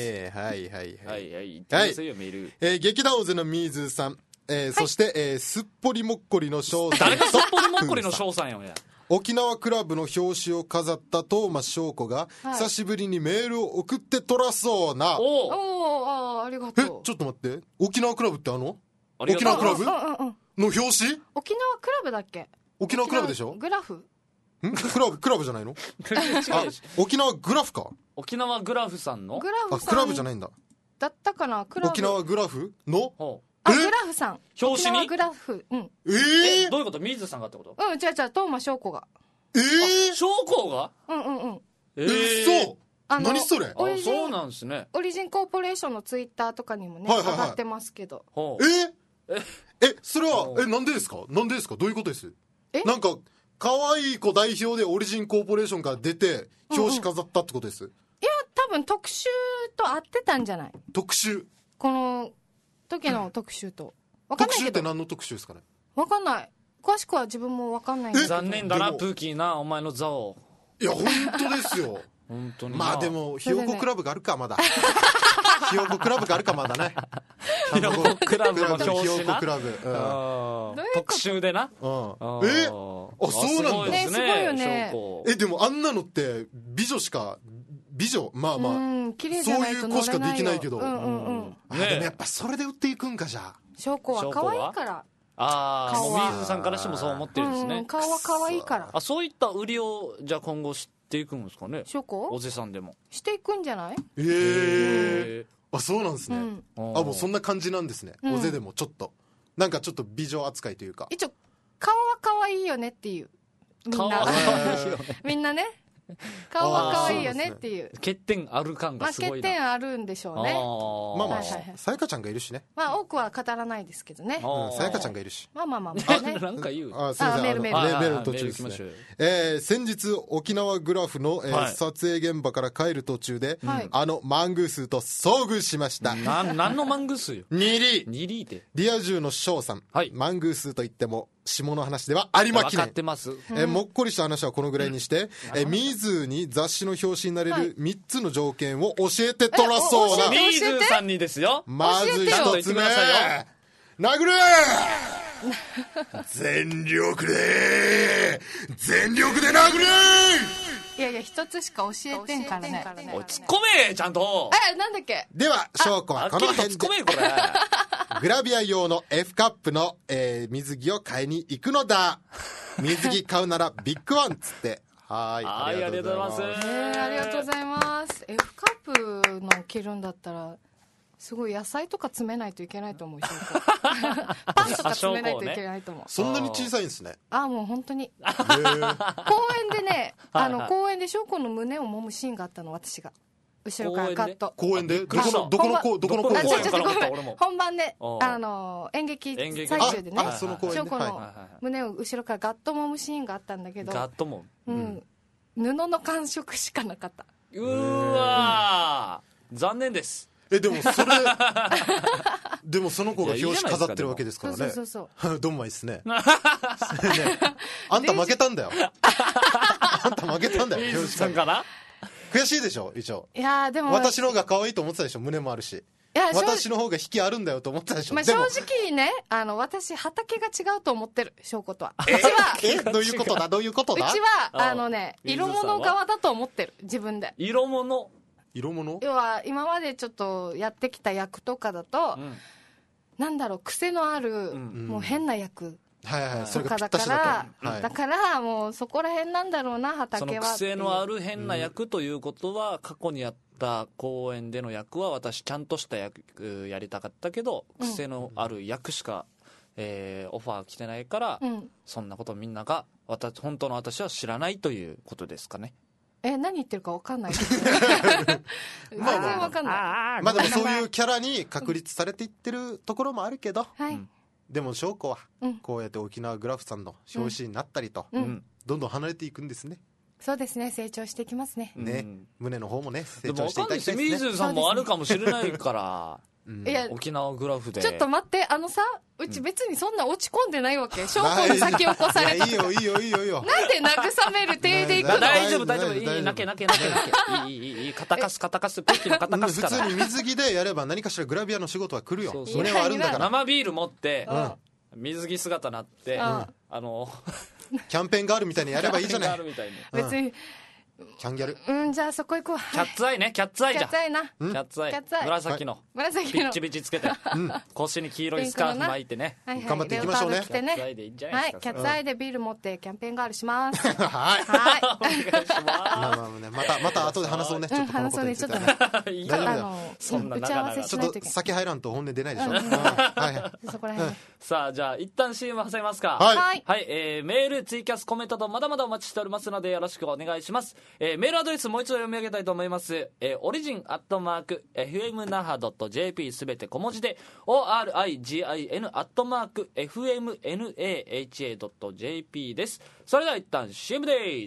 劇団大勢のミーズさん、そしてすっぽりもっこりの翔さん。 誰がすっぽりもっこりの翔さんよや。 沖縄クラブの表紙を飾ったトーマ翔子が久しぶりにメールを送ってとらそうな。 ありがとう。 ちょっと待って、沖縄クラブって沖縄クラブの表紙？ 沖縄クラブだっけ？ 沖縄クラブでしょ？ グラフ？ クラブじゃないの？沖縄グラフか？ 沖縄グラフさんの？ グラフさん。 クラブじゃないんだ。 だったかな？クラブ。 沖縄グラフの？ グラフさん。 表紙に？ グラフ。 どういうこと？水さんがってこと？ 違う、トーマ翔子が。 翔子が？ 嘘。何それ？ そうなんですね。 オリジンコーポレーションのツイッターとかにもね上がってますけど。 それはなんでですか？どういうことです？なんか可愛い子代表でオリジンコーポレーションから出て表紙飾ったってことです？いや多分特集と合ってたんじゃない？ 特集？ この時の特集と。わかんないけど。 特集って何の特集ですかね？ わかんない。詳しくは自分もわかんないんだけど。 残念だなプーキーなお前の座を。 いや本当ですよ。 本当に。 まあでもひよこクラブがあるかまだ。ひよこクラブがあるかまだね。 ひよこクラブの表紙な。 ひよこクラブ。 特集でな。 そうなんですね。すごいよね。 でもあんなのって美女まあそういう子しかできないけど。でもやっぱそれで売っていくんかじゃあ。 翔子は可愛いから。 もう水さんからしてもそう思ってるんですね。 顔は可愛いから。 そういった売りをじゃあ今後していくんですかね？ 翔子？ おじさんでもしていくんじゃない？ そうなんですね。もうそんな感じなんですね。おぜでもちょっとなんかちょっと美女扱いというか。 一応顔は可愛いよねっていう。みんなね。顔は可愛いよねっていう。 欠点ある感がすごいな。 欠点あるんでしょうね。 まあさやかちゃんがいるしね。 多くは語らないですけどね。 さやかちゃんがいるし。 ね。 なんか言う。 すいません。メールの途中ですね。先日沖縄グラフの撮影現場から帰る途中でマングースと遭遇しました。 何のマングースよ？ ニリって。リア充の翔さん。マングースと言っても下の話では有馬記念。 分かってます。 もっこりした話はこのぐらいにして、ミーズに雑誌の表紙になれる3つの条件を教えてとらそうな。 ミーズさんにですよ。 まず1つ目。殴れ全力で殴れ。 いや1つしか教えてんからね。 おい突っ込めちゃんと。 なんだっけ。 では翔子はこの辺で突っ込めこれ。 グラビア用の F カップの、水着を買いに行くのだ。水着買うならビッグワンっつって。ありがとうございます。 ありがとうございます。F カップの着るんだったらすごい野菜とか詰めないといけないと思う。パンとか詰めないといけないと思う。 そんなに小さいんですね。 もう本当に。公園でね、公園で翔子の胸を揉むシーンがあったの、私が。後ろからカット。 公園でどこの公園？ 本番で演劇最中でね、翔子の胸を後ろからガッと揉むシーンがあったんだけど、 ガッとも布の感触しかなかった。 うわ残念です。 でもその子が表紙飾ってるわけですからね。どんまいっすね。あんた負けたんだよ。表紙さんかな。 悔しいでしょ一応。 いやでも私の方が可愛いと思ってたでしょ。胸もあるし。私の方が引きあるんだよと思ってたでしょ。 正直ね、私畑が違うと思ってる翔子とは。うちはどういうことだうちは色物側だと思ってる自分で。 色物要は今までちょっとやってきた役とかだと、なんだろう癖のあるもう変な役とかだからもうそこら辺なんだろうな畑は。 その癖のある変な役ということは、過去にやった公演での役は私ちゃんとした役やりたかったけど、癖のある役しかオファー来てないから、そんなことみんなが本当の私は知らないということですかね。 何言ってるか分かんない全然分かんない。 まあでもそういうキャラに確立されていってるところもあるけど、でも翔子はこうやって沖縄グラフさんの表紙になったりと、どんどん離れていくんですね。 そうですね、成長していきますね。 胸の方もね成長していきたいですね。 でも分かんないですよ、水さんもあるかもしれないからいや沖縄グラフでちょっと待って、うち別にそんな落ち込んでないわけ。翔子の先を越された。 いいよなんで慰める体でいくの。 大丈夫いい、泣けいい肩貸すペッキの肩貸すから。 普通に水着でやれば何かしらグラビアの仕事は来るよ。それはあるんだから。 生ビール持って水着姿になってキャンペーンガールみたいにやればいいじゃない。 別にキャンギャル。 じゃあそこ行こう。 キャッツアイね、キャッツアイじゃん。 キャッツアイな。 キャッツアイ。紫の。ビッチビチつけて。腰に黄色いスカーフ巻いてね。 頑張っていきましょうね。 キャッツアイでいいんじゃないですか。 キャッツアイでビール持ってキャンペーンガールします。 はい。お願いします。また後で話そうね。 話そうね、ちょっとね。 大丈夫。そんな打ち合わせしないといけない。 ちょっと酒入らんと本音出ないでしょ。 そこら辺。 さあじゃあ一旦 CM 挟みますか。 はい。 メール、ツイキャス、コメントとまだまだお待ちしておりますのでよろしくお願いします。メールアドレスもう一度読み上げたいと思います。オリジン@fmnaha.jp すべて小文字で origin@fmnaha.jp です。それでは一旦 CM です。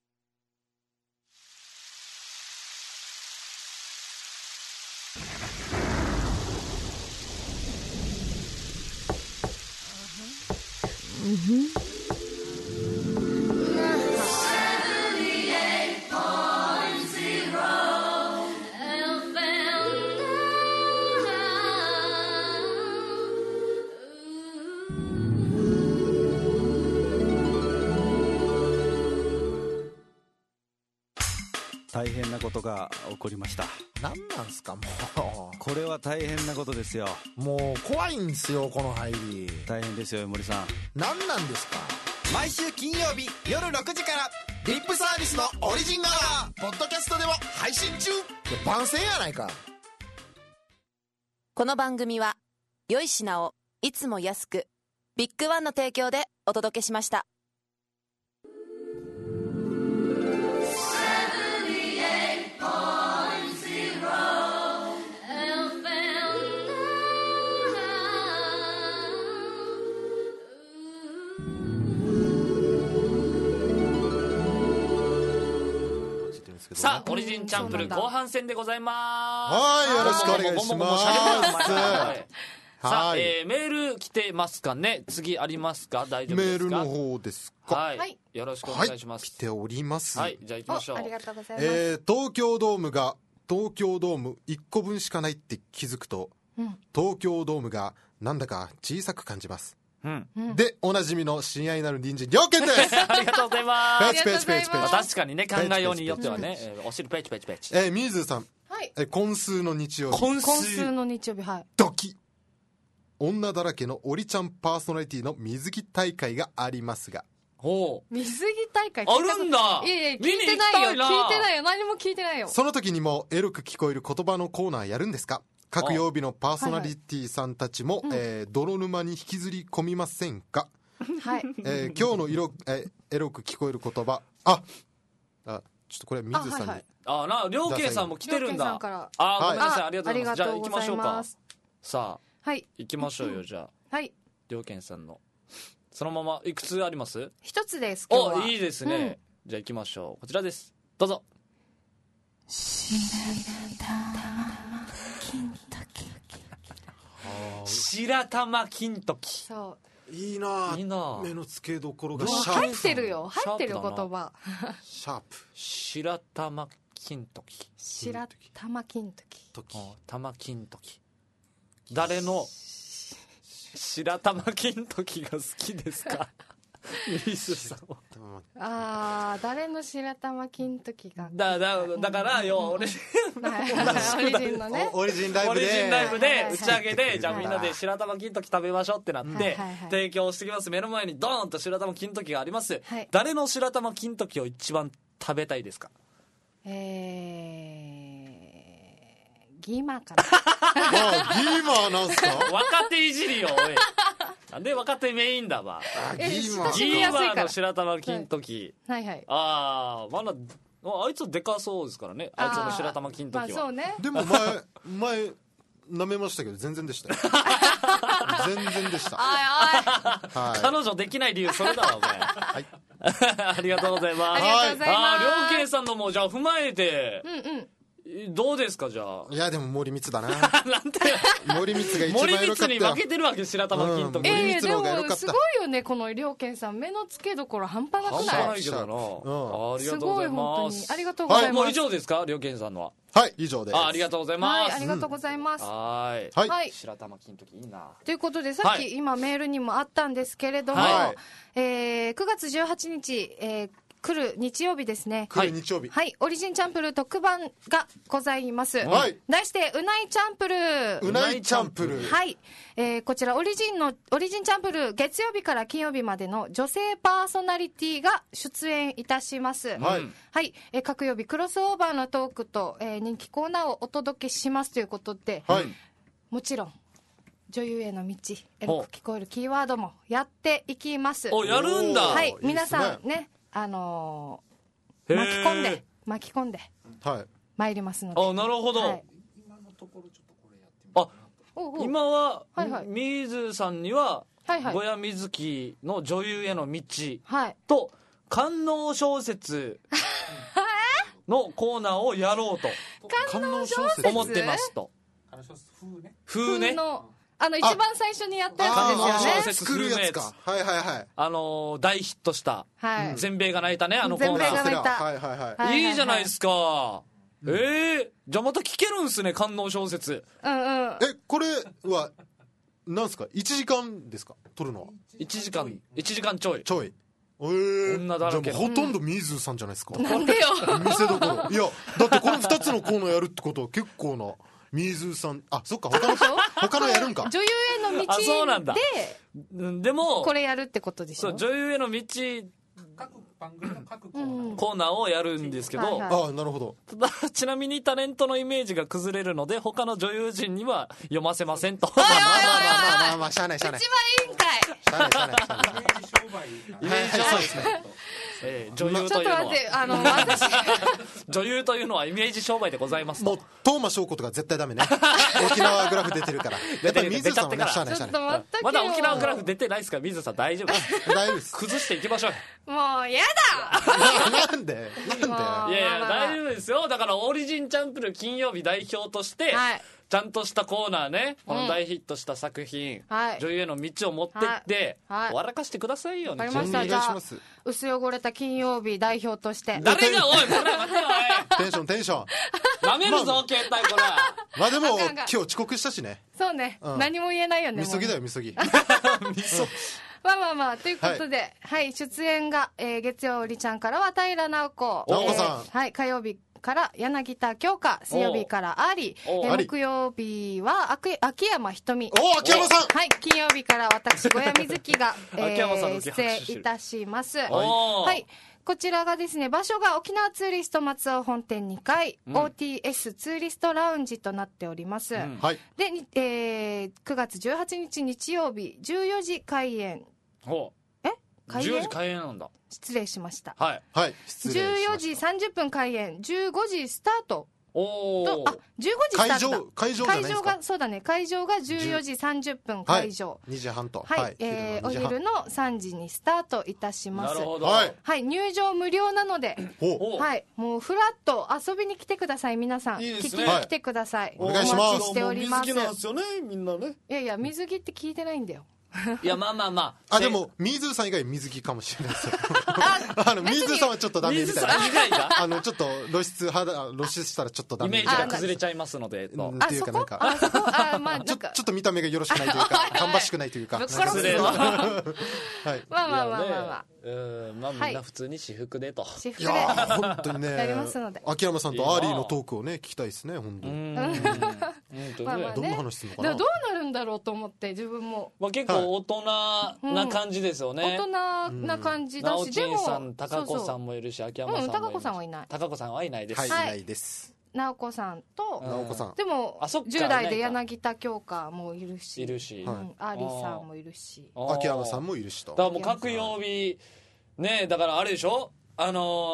大変なことが起こりました。 何なんすかもう。 これは大変なことですよ。 もう怖いんですよこの入り。 大変ですよ森さん。 何なんですか。 毎週金曜日夜6時からリップサービスのオリジンアワーポッドキャストでも配信中。番宣やないか。 この番組は良い品をいつも安くビッグワンの提供でお届けしました。 さあオリジンチャンプル後半戦でございます。 はい、よろしくお願いします。 さあ、メール来てますかね。次ありますか。大丈夫ですか。 メールの方ですか。 はい、よろしくお願いします。 来ております。 はい、じゃあ行きましょう。 ありがとうございます。 東京ドーム1個分しかないって気づくと、東京ドームがなんだか小さく感じます。でおなじみの親愛なる隣人りょうけんです。 ありがとうございます。 ペチ確かにね、考えようによってはね、お尻ペチペチ。 みずさん、今週の日曜日。 今週の日曜日、はい。 ドキ女だらけのオリちゃんパーソナリティの水着大会がありますが。 水着大会あるんだ。 いや聞いてないよ。何も聞いてないよ。 その時にもエロく聞こえる言葉のコーナーやるんですか。各曜日のパーソナリティさんたちも、泥沼に引きずり込みませんか。 はい。 今日のエロく聞こえる言葉。ちょっとこれ水さんに。 りょうけいさんも来てるんだ。ごめんなさい、ありがとうございます。じゃあ行きましょうか。さあ、行きましょうよ。じゃあ、はい。りょうけんさんのそのままいくつあります？ 一つです。 いいですね。じゃあ行きましょう。こちらです。どうぞ。白玉金時。 そう。 いいな。目の付けどころがシャープ。入ってる言葉。 シャープ。 白玉金時。 白玉金時。 玉金時。誰の白玉金時が好きですか。ミスさんは。誰の白玉金時がだからよ、オリジンライブで打ち上げで、じゃあみんなで白玉金時食べましょうってなって提供してきます。目の前にドーンと白玉金時があります。誰の白玉金時を一番食べたいですか。 ギーマーかな。 ギーマーなんすか。 若手いじりよ。 で若手メインだわ。 ギーマギーマーの白玉金時。 はいはい。 あいつでかそうですからね。あいつの白玉金時は。 そうね。 でも前舐めましたけど全然でしたよ。全然でした。 彼女できない理由それだわお前。はい。ありがとうございます。 ありがとうございます。 両慶さんのもじゃあ踏まえて。どうですかじゃあ。 いやでも森光だな。 なんて森光が一番良かったよ。 森光に負けてるわけ白玉金時。 森光の方が良かった。 すごいよねこの両健さん、目の付けどころ半端なくない？ 半端ないけどな。ありがとうございます。 ありがとうございます。 もう以上ですか両健さんのは。 はい以上です。 ありがとうございます。 ありがとうございます。 はい。白玉金時いいな。 ということでさっき今メールにもあったんですけれども、9月18日来る日曜日ですね。 来る日曜日。 はい。オリジンチャンプルー特番がございます。はい。題して、うないチャンプルー。 うないチャンプルー。 はい。こちら、オリジンチャンプルー、月曜日から金曜日までの女性パーソナリティが出演いたします。はい。はい。各曜日、クロスオーバーのトークと、人気コーナーをお届けしますということで、はい。もちろん、女優への道、エロく聞こえるキーワードもやっていきます。 やるんだ。 はい。皆さんね。巻き込んで参りますので。 なるほど。はい、今のところちょっとこれやってみて。今は水さんには小屋水木の女優への道と官能小説のコーナーをやろうと思ってますと。風ね。 一番最初にやったやつですよね。 作るやつか。はいはいはい。 大ヒットした。全米が泣いたね、コーナー。 全米が泣いた。 はいはいはい。 いいじゃないですか。じゃあまた聞けるんすね、官能小説。 これは、なんすか ?1 時間ですか撮るのは。 1時間ちょい。 女だらけの。ほとんど水さんじゃないですか。 なんでよ。 見せどころ。いや、だってこの2つのコーナーやるってことは結構な。水さん、そっか、他のやるんか。 女優への道で、 そうなんだ。でも、 これやるってことでしょ。 そう、女優への道、各番組の各コーナーをやるんですけど、 なるほど。 ちなみにタレントのイメージが崩れるので、他の女優陣には読ませませんと。 まあ、しゃあない。 一番いいんかい。 しゃあない。 イメージ商売ですね。女優というのは女優というのはイメージ商売でございます。 もう東間翔子とか絶対ダメね。沖縄グラフ出てるから。やっぱり水さんはね、しゃあない。 まだ沖縄グラフ出てないですから、水さん大丈夫です。 大丈夫です。 崩していきましょう。 もうやだ。なんで。 いや大丈夫ですよ。だからオリジンチャンプル金曜日代表として。ちゃんとしたコーナーね、この大ヒットした作品、女優への道を持ってって笑かしてくださいよ。 わかりました。じゃあ薄汚れた金曜日代表として。 誰がおい、これ待てよおい。テンション。 なめるぞ携帯これ。 まあでも今日遅刻したしね。 そうね。何も言えないよね。 みそぎだよみそぎ。 まあということで、出演が月曜りちゃんからは平直子さん、火曜日から柳田京香、水曜日からアリ、木曜日は秋山ひとみ、 秋山さん、 金曜日から私小谷瑞希が出演いたします。こちらがですね、場所が沖縄ツーリスト松尾本店2階、OTS ツーリストラウンジとなっております。で、9月18日日曜日14時開演。 14時開演なんだ。 失礼しました。 14 時30分開演、15時スタート。15時スタートだ。 会場がそうだね。会場が14時30分会場。 2時半と。 お昼の3時にスタートいたします。 なるほど。 入場無料なので、もうフラッと遊びに来てください、皆さん。聞きに来てください。 お願いします。 お待ちしております。 水着なんですよね、みんなね。 いや、水着って聞いてないんだよ。 いや、まあ。 でも、水さん以外水着かもしれないですよ。水さんはちょっとダメみたいな。 水さん以外がちょっと露出したらちょっとダメ。 イメージが崩れちゃいますので。 っていうかなんか、ちょっと見た目がよろしくないというか、芳しくないというか。 失礼な。 まあ。 みんな普通に私服でと。 私服で。 いや、本当にね。 やりますので。 秋山さんとアーリーのトークをね、聞きたいですね、本当に。どんな話するのかな。 どうなるんだろうと思って、自分も。 結構大人な感じですよね。 大人な感じだし、 でも。直ちんさん、高子さんもいるし、秋山さんもいるし。 高子さんはいない。 高子さんはいないです。 いないです。 直子さんと、 直子さんでも10代で柳田京香もいるし、 いるし、 アリさんもいるし、 秋山さんもいるしと。 だからもう各曜日ね、だからあれでしょ、要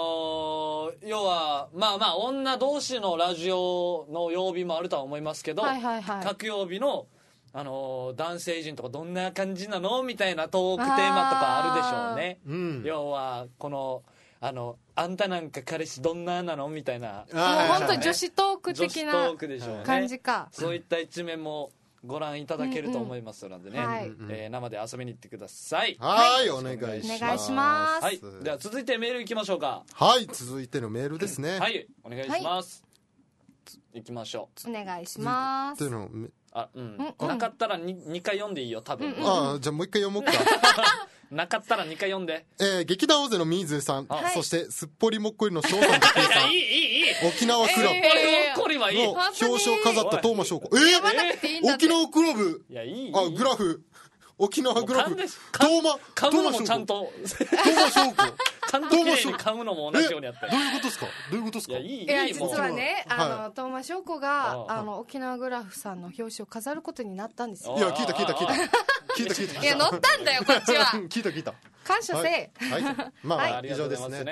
はまあまあ女同士のラジオの曜日もあるとは思いますけど、各曜日の男性陣とかどんな感じなのみたいなトークテーマとかあるでしょうね、要はこのあんたなんか彼氏どんななのみたいな、 もう本当女子トーク的な感じか、 そういった一面もご覧いただけると思いますのでね、生で遊びに行ってください。 はい、お願いします。 はい、では続いてメールいきましょうか。 はい、続いてのメールですね。 はい、お願いします。いきましょう。お願いします。 なかったら 2回読んでいいよ多分。 じゃあもう一回読もうか。 なかったら2回読んで。 劇団大勢のミーズーさん、そしてすっぽりもっこりの翔さんとケイさん、沖縄クラブの表彰を飾った東間翔子。沖縄クラブ、グラフ、沖縄グラフ、東間もちゃんと東間翔子、 ちゃんと綺麗に噛むのも同じようにやって。 どういうことですか？どういうことですか？ いや実はね、東間翔子が沖縄グラフさんの表紙を飾ることになったんですよ。 いや聞いたいや乗ったんだよこっちは。 聞いた。 感謝せい。 まあ以上ですね。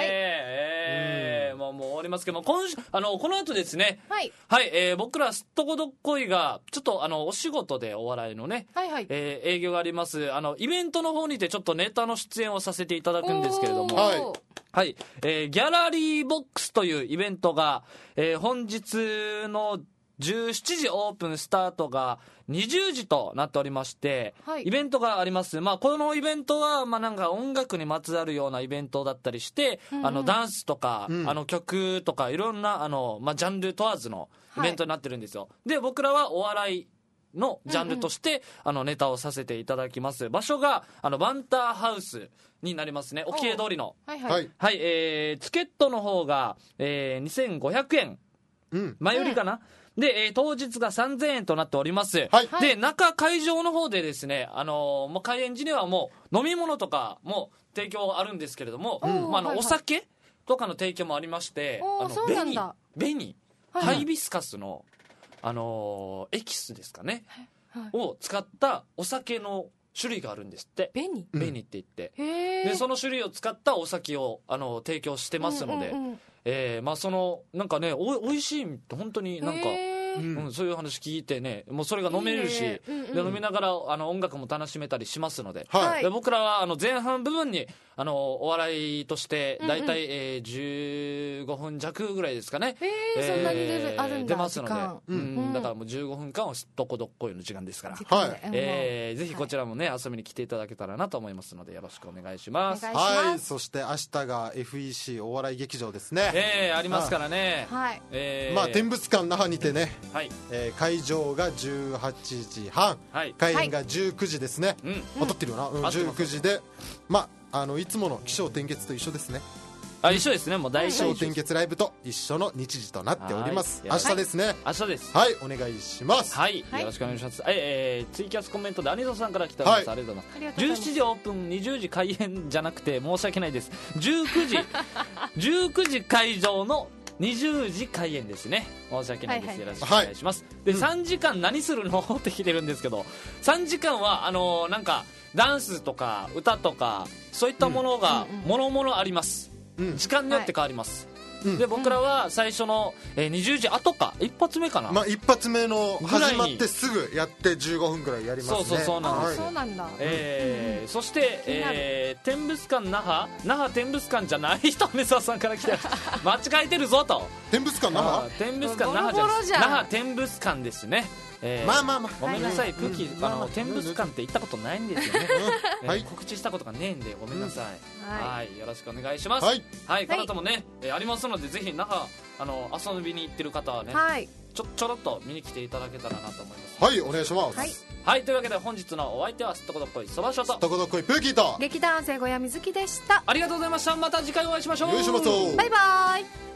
もう終わりますけども、この後ですね、僕らすっとこどっこいがちょっとお仕事でお笑いのね営業があります。イベントの方にてちょっとネタの出演をさせていただくんですけれども、はい、ギャラリーボックスというイベントが、本日の17時オープンスタートが20時となっておりまして、イベントがあります。このイベントはなんか音楽にまつわるようなイベントだったりして、ダンスとか、曲とかいろんなジャンル問わずのイベントになってるんですよ。で僕らはお笑いのジャンルとしてネタをさせていただきます。場所がバンターハウスになりますね。沖江通りの、チケットの方が、2500円、前売りかな、で、当日が3000円となっております。で会場の方でですね、もう開演時にはもう飲み物とかも提供あるんですけれども、お酒とかの提供もありまして、紅ハイビスカスのエキスですかね、を使ったお酒の種類があるんですって。紅って言って、でその種類を使ったお酒を提供してますので、なんかねおいしいって本当になんか、そういう話聞いてね、もうそれが飲めるし、で飲みながら音楽も楽しめたりしますので、で僕らは前半部分にお笑いとしてだいたい15分弱ぐらいですかね、 そんなに出ますので、だからもう15分間はすっとこどっこいの時間ですから、ぜひこちらもね遊びに来ていただけたらなと思いますのでよろしくお願いします。 そして明日が FEC お笑い劇場ですね。 ありますからね。 天物館那覇にてね、会場が18時半、開演が19時ですね。当たってるよな、19時で、いつもの起承転結と一緒ですね。 一緒ですね。もう大起承転結ライブと一緒の日時となっております。明日ですね。 明日です。 はい、お願いします。 はい、よろしくお願いします。ツイキャスコメントでアニソさんから来てます。ありがとうございます。17時オープン、20時開演じゃなくて申し訳ないです。19時会場の20時開演ですね。申し訳ないです。よろしくお願いします。で3時間何するのって聞いてるんですけど、3時間はなんかダンスとか歌とかそういったものがもろもろあります。時間によって変わります。で僕らは最初の20時後か一発目かな、 一発目の始まってすぐやって15分くらいやりますね。 そうなんです。 そうなんだ。 そして天物館那覇天物館じゃない人、梅沢さんから来て間違えてるぞと。 天物館那覇天物館那覇じゃ那覇天物館ですね。ごめんなさい、プキ天物館って行ったことないんですよね。告知したことがねえんでごめんなさい。よろしくお願いします。この後もねありますので、ぜひ那覇遊びに行ってる方はねちょろっと見に来ていただけたらなと思います。 はい、お願いします。 はい、というわけで本日のお相手はすっとこどっこいそばしょとすっとこどっこいプーキーと劇団生小屋水木でした。 ありがとうございました。また次回お会いしましょう。 よいしょ。 バイバイ。